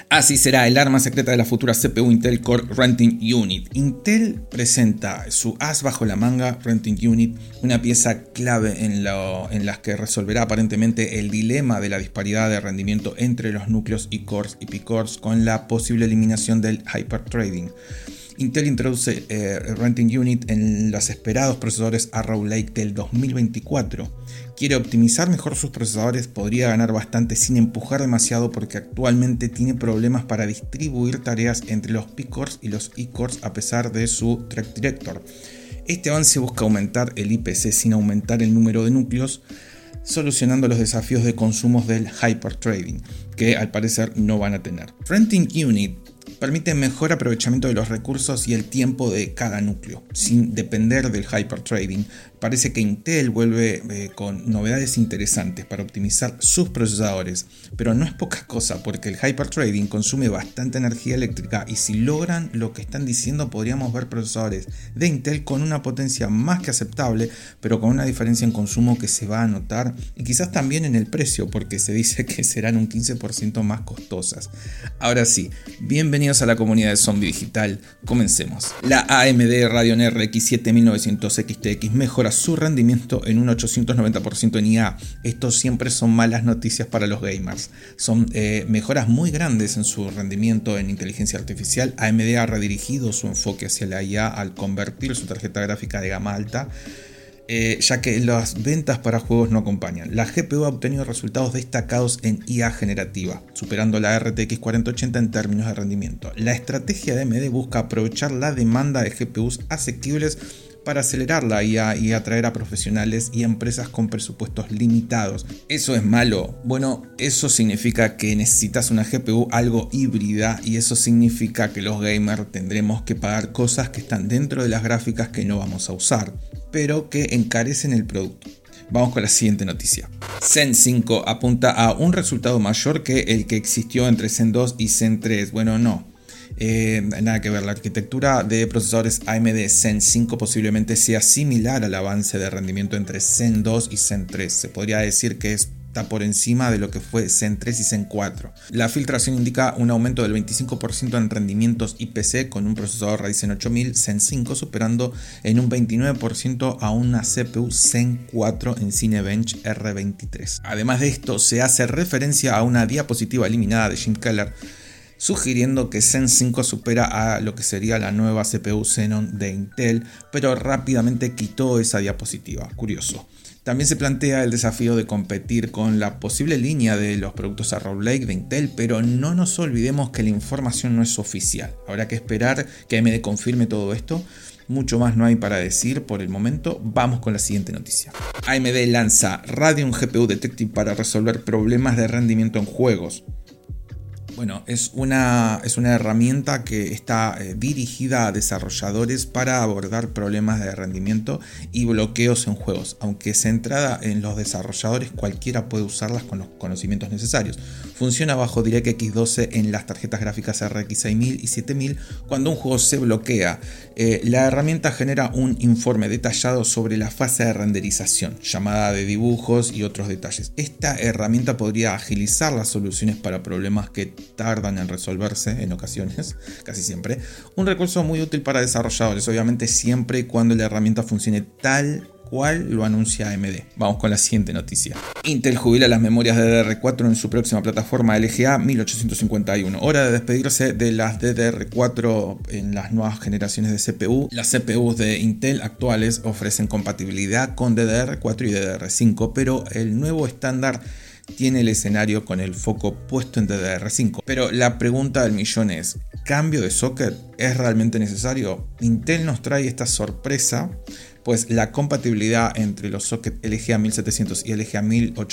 Así será el arma secreta de la futura CPU Intel Core Renting Unit. Intel presenta su as bajo la manga Renting Unit, una pieza clave en las que resolverá aparentemente el dilema de la disparidad de rendimiento entre los núcleos E-cores y P-cores con la posible eliminación del hyperthreading. Intel introduce Renting Unit en los esperados procesadores Arrow Lake del 2024. Quiere optimizar mejor sus procesadores, podría ganar bastante sin empujar demasiado porque actualmente tiene problemas para distribuir tareas entre los P-cores y los E-cores a pesar de su Track Director. Este avance busca aumentar el IPC sin aumentar el número de núcleos, solucionando los desafíos de consumos del hyperthreading, que al parecer no van a tener. Renting Unit permite mejor aprovechamiento de los recursos y el tiempo de cada núcleo, sin depender del hyperthreading. Parece que Intel vuelve con novedades interesantes para optimizar sus procesadores, pero no es poca cosa porque el hyperthreading consume bastante energía eléctrica y si logran lo que están diciendo podríamos ver procesadores de Intel con una potencia más que aceptable, pero con una diferencia en consumo que se va a notar y quizás también en el precio porque se dice que serán un 15% más costosas. Ahora sí, bienvenidos a la comunidad de Zombie Digital, comencemos. La AMD Radeon RX 7900 XTX mejora su rendimiento en un 890% en IA. Esto siempre son malas noticias para los gamers. Son mejoras muy grandes en su rendimiento en inteligencia artificial. AMD ha redirigido su enfoque hacia la IA al convertir su tarjeta gráfica de gama alta, ya que las ventas para juegos no acompañan. La GPU ha obtenido resultados destacados en IA generativa, superando la RTX 4080 en términos de rendimiento. La estrategia de AMD busca aprovechar la demanda de GPUs asequibles para acelerar la IA y atraer a profesionales y empresas con presupuestos limitados. ¿Eso es malo? Bueno, eso significa que necesitas una GPU algo híbrida y eso significa que los gamers tendremos que pagar cosas que están dentro de las gráficas que no vamos a usar, pero que encarecen el producto. Vamos con la siguiente noticia. Zen 5 apunta a un resultado mayor que el que existió entre Zen 2 y Zen 3. Bueno, no. Nada que ver, la arquitectura de procesadores AMD Zen 5 posiblemente sea similar al avance de rendimiento entre Zen 2 y Zen 3. Se podría decir que está por encima de lo que fue Zen 3 y Zen 4. La filtración indica un aumento del 25% en rendimientos IPC con un procesador Ryzen 8000 Zen 5 superando en un 29% a una CPU Zen 4 en Cinebench R23. Además de esto, se hace referencia a una diapositiva eliminada de Jim Keller, sugiriendo que Zen 5 supera a lo que sería la nueva CPU Xenon de Intel, pero rápidamente quitó esa diapositiva. Curioso. También se plantea el desafío de competir con la posible línea de los productos Arrow Lake de Intel, pero no nos olvidemos que la información no es oficial. Habrá que esperar que AMD confirme todo esto. Mucho más no hay para decir por el momento. Vamos con la siguiente noticia. AMD lanza Radeon GPU Detective para resolver problemas de rendimiento en juegos. Bueno, es una herramienta que está dirigida a desarrolladores para abordar problemas de rendimiento y bloqueos en juegos. Aunque centrada en los desarrolladores, cualquiera puede usarlas con los conocimientos necesarios. Funciona bajo DirectX 12 en las tarjetas gráficas RX 6000 y 7000 cuando un juego se bloquea. La herramienta genera un informe detallado sobre la fase de renderización, llamada de dibujos y otros detalles. Esta herramienta podría agilizar las soluciones para problemas que tardan en resolverse en ocasiones, casi siempre. Un recurso muy útil para desarrolladores, obviamente siempre y cuando la herramienta funcione tal cual lo anuncia AMD. Vamos con la siguiente noticia. Intel jubila las memorias DDR4 en su próxima plataforma LGA 1851. Hora de despedirse de las DDR4 en las nuevas generaciones de CPU. Las CPUs de Intel actuales ofrecen compatibilidad con DDR4 y DDR5, pero el nuevo estándar tiene el escenario con el foco puesto en DDR5. Pero la pregunta del millón es, ¿cambio de socket es realmente necesario? Intel nos trae esta sorpresa, pues la compatibilidad entre los sockets LGA 1700 y LGA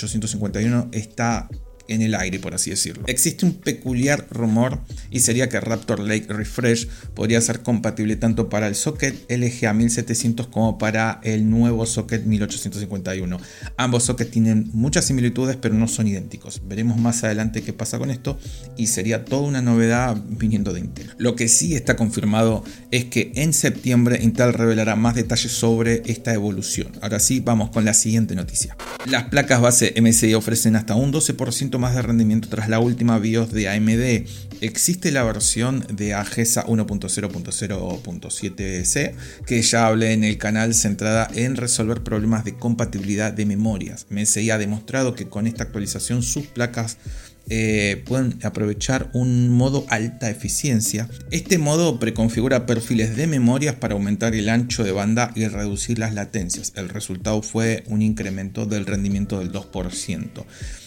1851 está en el aire, por así decirlo. Existe un peculiar rumor y sería que Raptor Lake Refresh podría ser compatible tanto para el socket LGA 1700 como para el nuevo socket 1851. Ambos sockets tienen muchas similitudes pero no son idénticos. Veremos más adelante qué pasa con esto y sería toda una novedad viniendo de Intel. Lo que sí está confirmado es que en septiembre Intel revelará más detalles sobre esta evolución. Ahora sí, vamos con la siguiente noticia. Las placas base MSI ofrecen hasta un 12% poquito más de rendimiento tras la última BIOS de AMD. Existe la versión de AGESA 1.0.0.7c que ya hablé en el canal, centrada en resolver problemas de compatibilidad de memorias. MSI ha demostrado que con esta actualización sus placas pueden aprovechar un modo alta eficiencia. Este modo preconfigura perfiles de memorias para aumentar el ancho de banda y reducir las latencias. El resultado fue un incremento del rendimiento del 2%.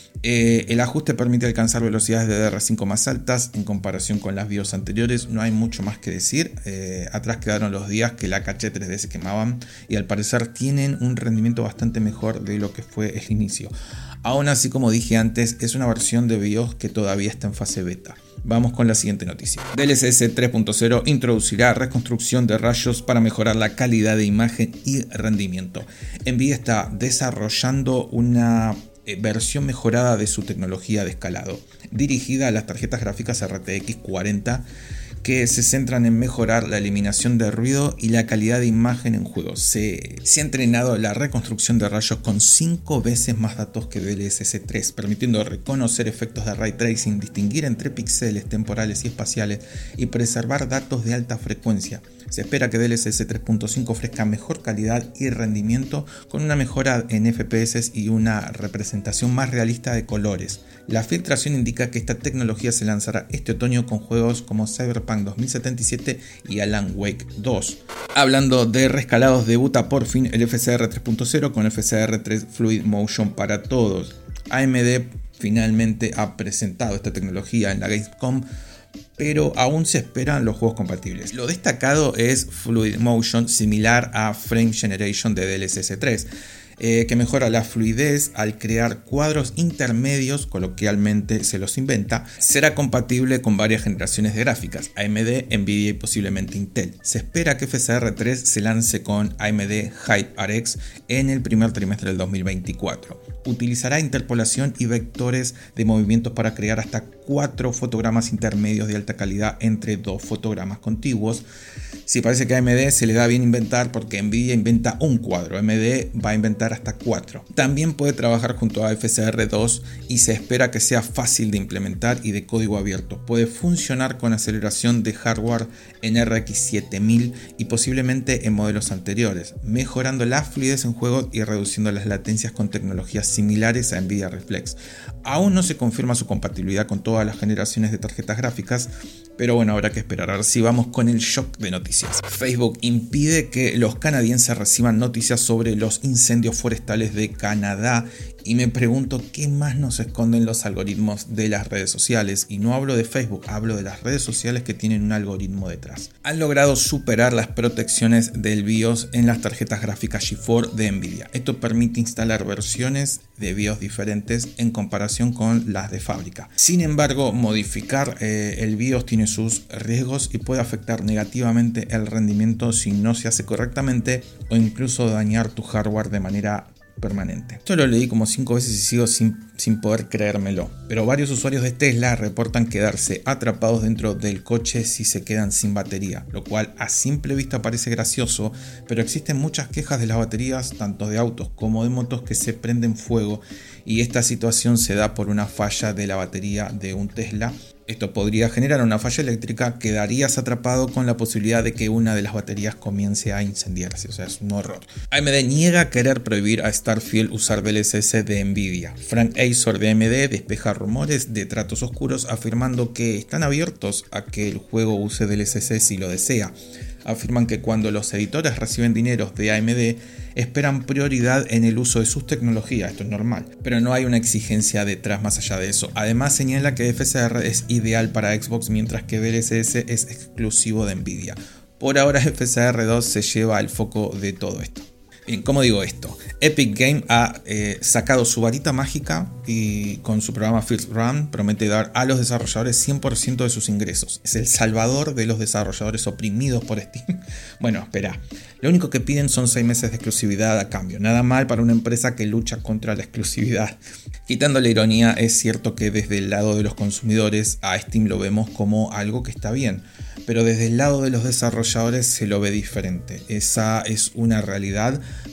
El ajuste permite alcanzar velocidades de DDR5 más altas en comparación con las BIOS anteriores. No hay mucho más que decir. Atrás quedaron los días que la caché 3D se quemaban y al parecer tienen un rendimiento bastante mejor de lo que fue el inicio. Aún así, como dije antes, es una versión de BIOS que todavía está en fase beta. Vamos con la siguiente noticia. DLSS 3.0 introducirá reconstrucción de rayos para mejorar la calidad de imagen y rendimiento. NVIDIA está desarrollando una versión mejorada de su tecnología de escalado, dirigida a las tarjetas gráficas RTX 40, que se centran en mejorar la eliminación de ruido y la calidad de imagen en juegos. Se ha entrenado la reconstrucción de rayos con 5 veces más datos que DLSS 3, permitiendo reconocer efectos de ray tracing, distinguir entre píxeles temporales y espaciales y preservar datos de alta frecuencia. Se espera que DLSS 3.5 ofrezca mejor calidad y rendimiento, con una mejora en FPS y una representación más realista de colores. La filtración indica que esta tecnología se lanzará este otoño con juegos como Cyberpunk 2077 y Alan Wake 2. Hablando de rescalados, debuta por fin el FSR 3.0 con FSR 3 Fluid Motion para todos. AMD finalmente ha presentado esta tecnología en la Gamescom, pero aún se esperan los juegos compatibles. Lo destacado es Fluid Motion, similar a Frame Generation de DLSS 3. Que mejora la fluidez al crear cuadros intermedios, coloquialmente se los inventa. Será compatible con varias generaciones de gráficas, AMD, Nvidia y posiblemente Intel. Se espera que FSR 3 se lance con AMD HyperX en el primer trimestre del 2024. Utilizará interpolación y vectores de movimientos para crear hasta 4 fotogramas intermedios de alta calidad entre 2 fotogramas contiguos. Sí, parece que a AMD se le da bien inventar, porque Nvidia inventa un cuadro, AMD va a inventar hasta 4. También puede trabajar junto a FSR 2 y se espera que sea fácil de implementar y de código abierto. Puede funcionar con aceleración de hardware en RX 7000 y posiblemente en modelos anteriores, mejorando la fluidez en juegos y reduciendo las latencias con tecnologías similares a Nvidia Reflex. Aún no se confirma su compatibilidad con todas las generaciones de tarjetas gráficas, pero bueno, habrá que esperar. Ahora sí, vamos con el shock de noticias. Facebook impide que los canadienses reciban noticias sobre los incendios forestales de Canadá. Y me pregunto qué más nos esconden los algoritmos de las redes sociales. Y no hablo de Facebook, hablo de las redes sociales que tienen un algoritmo detrás. Han logrado superar las protecciones del BIOS en las tarjetas gráficas GeForce de Nvidia. Esto permite instalar versiones de BIOS diferentes en comparación con las de fábrica. Sin embargo, modificar el BIOS tiene sus riesgos y puede afectar negativamente el rendimiento si no se hace correctamente, o incluso dañar tu hardware de manera permanente. Esto lo leí como 5 veces y sigo sin poder creérmelo, pero varios usuarios de Tesla reportan quedarse atrapados dentro del coche si se quedan sin batería, lo cual a simple vista parece gracioso, pero existen muchas quejas de las baterías, tanto de autos como de motos, que se prenden fuego, y esta situación se da por una falla de la batería de un Tesla. Esto podría generar una falla eléctrica, quedarías atrapado con la posibilidad de que una de las baterías comience a incendiarse, o sea, es un horror. AMD niega querer prohibir a Starfield usar DLSS de Nvidia. Frank Azor de AMD despeja rumores de tratos oscuros, afirmando que están abiertos a que el juego use DLSS si lo desea. Afirman que cuando los editores reciben dineros de AMD, esperan prioridad en el uso de sus tecnologías. Esto es normal, pero no hay una exigencia detrás más allá de eso. Además, señala que FSR es ideal para Xbox, mientras que DLSS es exclusivo de Nvidia. Por ahora, FSR 2 se lleva el foco de todo esto. Bien, ¿cómo digo esto? Epic Games ha sacado su varita mágica y con su programa First Run promete dar a los desarrolladores 100% de sus ingresos. Es el salvador de los desarrolladores oprimidos por Steam. Bueno, espera. Lo único que piden son 6 meses de exclusividad a cambio. Nada mal para una empresa que lucha contra la exclusividad. Quitando la ironía, es cierto que desde el lado de los consumidores a Steam lo vemos como algo que está bien, pero desde el lado de los desarrolladores se lo ve diferente. Esa es una realidad,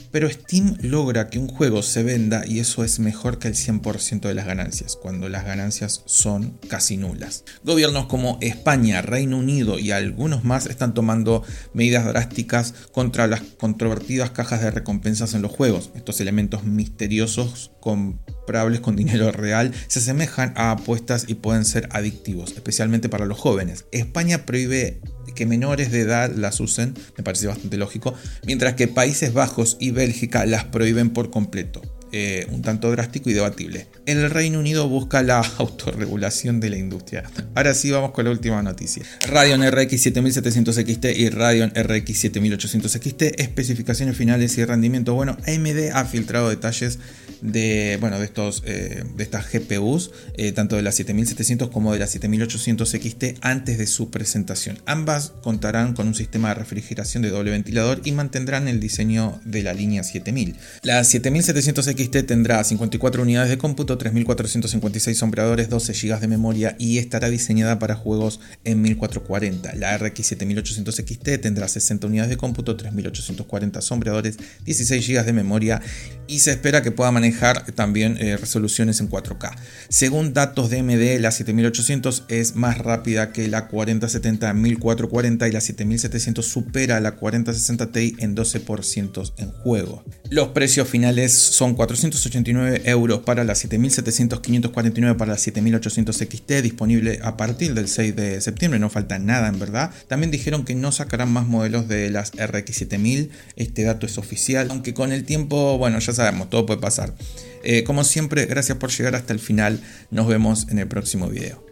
pero Steam logra que un juego se venda y eso es mejor que el 100% de las ganancias, cuando las ganancias son casi nulas. Gobiernos como España, Reino Unido y algunos más están tomando medidas drásticas contra las controvertidas cajas de recompensas en los juegos. Estos elementos misteriosos comprables con dinero real se asemejan a apuestas y pueden ser adictivos, especialmente para los jóvenes. España prohíbe que menores de edad las usen, me parece bastante lógico, mientras que Países Bajos y Bélgica las prohíben por completo. Un tanto drástico y debatible. El Reino Unido busca la autorregulación de la industria. Ahora sí vamos con la última noticia. Radeon RX 7700 XT y Radeon RX 7800 XT, especificaciones finales y rendimiento. Bueno, AMD ha filtrado detalles de estas GPUs, tanto de la 7700 como de la 7800 XT antes de su presentación. Ambas contarán con un sistema de refrigeración de doble ventilador y mantendrán el diseño de la línea 7000. La 7700 XT tendrá 54 unidades de cómputo, 3456 sombreadores, 12 GB de memoria y estará diseñada para juegos en 1440. La RX 7800 XT tendrá 60 unidades de cómputo, 3840 sombreadores, 16 GB de memoria y se espera que pueda manejar también resoluciones en 4K. Según datos de AMD, la 7800 es más rápida que la 4070 en 1440 y la 7700 supera a la 4060 Ti en 12% en juego. Los precios finales son 489 € para la 7700, 549 para la 7800 XT, disponible a partir del 6 de septiembre, no falta nada en verdad. También dijeron que no sacarán más modelos de las RX 7000, este dato es oficial, aunque con el tiempo, bueno, ya sabemos, todo puede pasar. Como siempre, gracias por llegar hasta el final, nos vemos en el próximo video.